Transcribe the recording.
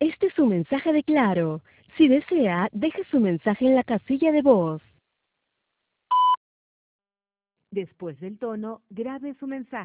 Este es su mensaje de Claro. Si desea, deje su mensaje en la casilla de voz. Después del tono, grabe su mensaje.